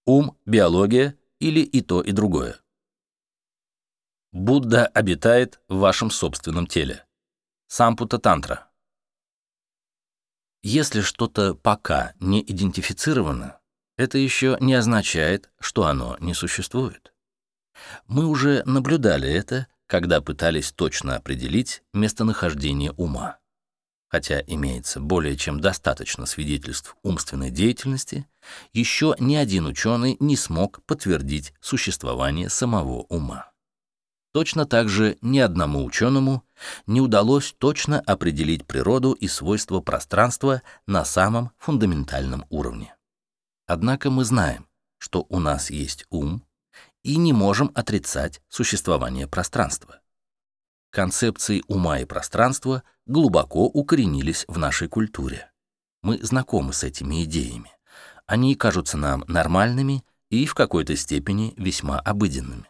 ум, биология или и то, и другое. Будда обитает в вашем собственном теле. Сампутта-тантра. Если что-то пока не идентифицировано, это еще не означает, что оно не существует. Мы уже наблюдали это, когда пытались точно определить местонахождение ума. Хотя имеется более чем достаточно свидетельств умственной деятельности, еще ни один ученый не смог подтвердить существование самого ума. Точно так же ни одному ученому не удалось точно определить природу и свойства пространства на самом фундаментальном уровне. Однако мы знаем, что у нас есть ум, и не можем отрицать существование пространства. Концепции ума и пространства глубоко укоренились в нашей культуре. Мы знакомы с этими идеями. Они кажутся нам нормальными и в какой-то степени весьма обыденными.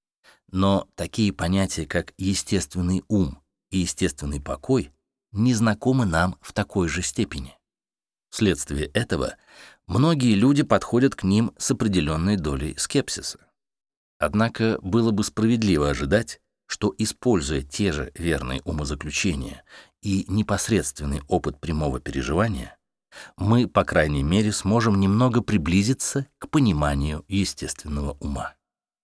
Но такие понятия, как естественный ум и естественный покой, не знакомы нам в такой же степени. Вследствие этого многие люди подходят к ним с определенной долей скепсиса. Однако было бы справедливо ожидать, что, используя те же верные умозаключения и непосредственный опыт прямого переживания, мы, по крайней мере, сможем немного приблизиться к пониманию естественного ума.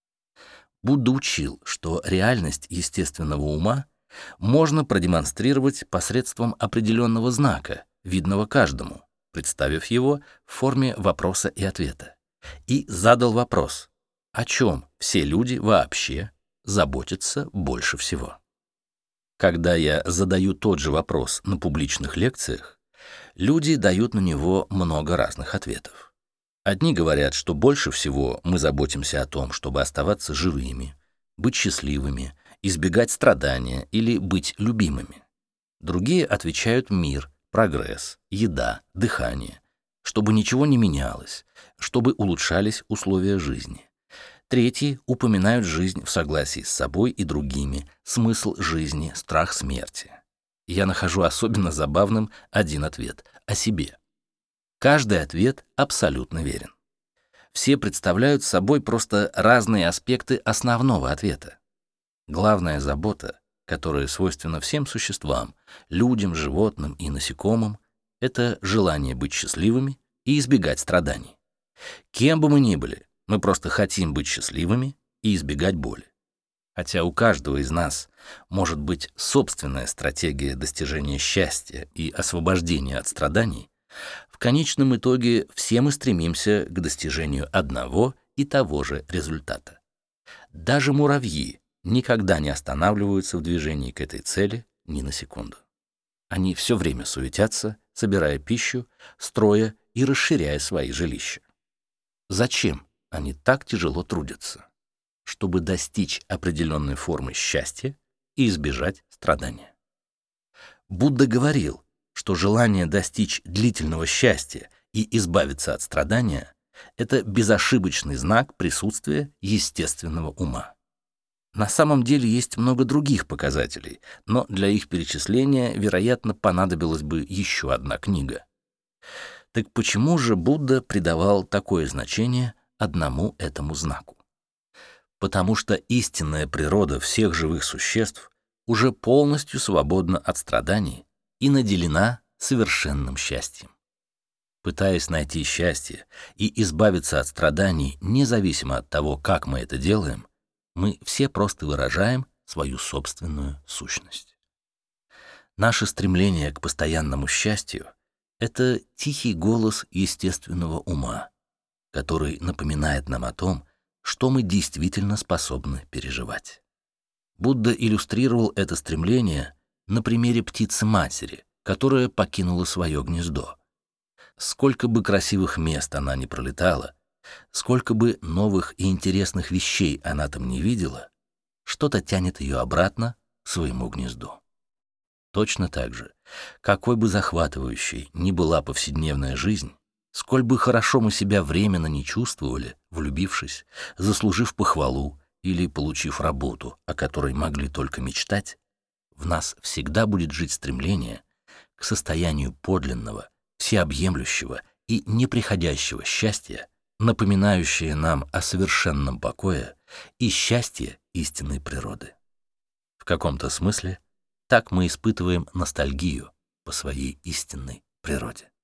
Будда учил, что реальность естественного ума можно продемонстрировать посредством определенного знака, видного каждому, представив его в форме вопроса и ответа, и задал вопрос: о чем все люди вообще заботятся больше всего? Когда я задаю тот же вопрос на публичных лекциях, люди дают на него много разных ответов. Одни говорят, что больше всего мы заботимся о том, чтобы оставаться живыми, быть счастливыми, избегать страдания или быть любимыми. Другие отвечают мир, прогресс, еда, дыхание, чтобы ничего не менялось, чтобы улучшались условия жизни. Третьи упоминают жизнь в согласии с собой и другими, смысл жизни, страх смерти. Я нахожу особенно забавным один ответ — о себе. Каждый ответ абсолютно верен. Все представляют собой просто разные аспекты основного ответа. Главная забота, которая свойственна всем существам, людям, животным и насекомым, это желание быть счастливыми и избегать страданий. Кем бы мы ни были, мы просто хотим быть счастливыми и избегать боли. Хотя у каждого из нас может быть собственная стратегия достижения счастья и освобождения от страданий, в конечном итоге все мы стремимся к достижению одного и того же результата. Даже муравьи никогда не останавливаются в движении к этой цели ни на секунду. Они все время суетятся, собирая пищу, строя и расширяя свои жилища. Зачем они так тяжело трудятся? Чтобы достичь определенной формы счастья и избежать страдания. Будда говорил, что желание достичь длительного счастья и избавиться от страдания — это безошибочный знак присутствия естественного ума. На самом деле есть много других показателей, но для их перечисления, вероятно, понадобилась бы еще одна книга. Так почему же Будда придавал такое значение одному этому знаку? Потому что истинная природа всех живых существ уже полностью свободна от страданий и наделена совершенным счастьем. Пытаясь найти счастье и избавиться от страданий, независимо от того, как мы это делаем, мы все просто выражаем свою собственную сущность. Наше стремление к постоянному счастью — это тихий голос естественного ума, который напоминает нам о том, что мы действительно способны переживать. Будда иллюстрировал это стремление на примере птицы-матери, которая покинула свое гнездо. Сколько бы красивых мест она ни пролетала, сколько бы новых и интересных вещей она там не видела, что-то тянет ее обратно к своему гнезду. Точно так же, какой бы захватывающей ни была повседневная жизнь, сколь бы хорошо мы себя временно не чувствовали, влюбившись, заслужив похвалу или получив работу, о которой могли только мечтать, в нас всегда будет жить стремление к состоянию подлинного, всеобъемлющего и неприходящего счастья, напоминающие нам о совершенном покое и счастье истинной природы. В каком-то смысле так мы испытываем ностальгию по своей истинной природе.